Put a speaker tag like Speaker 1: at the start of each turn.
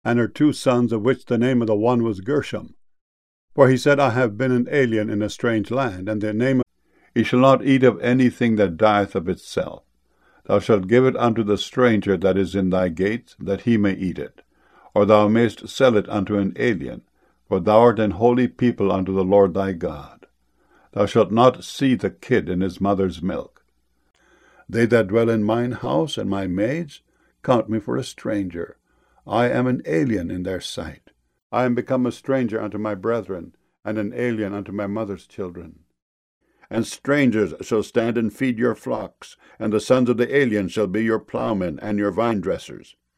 Speaker 1: and her 2 sons, of which the name of the one was Gershom. For he said, I have been an alien in a strange land, and the name of Ye shall not eat of anything that dieth of itself. Thou shalt give it unto the stranger that is in thy gates, that he may eat it. Or thou mayst sell it unto an alien, for thou art an holy people unto the Lord thy God. Thou shalt not seethe the kid in his mother's milk. They that dwell in mine house, and my maids, count me for a stranger. I am an alien in their sight. I am become a stranger unto my brethren, and an alien unto my mother's children. And strangers shall stand and feed your flocks, and the sons of the alien shall be your plowmen and your vine dressers.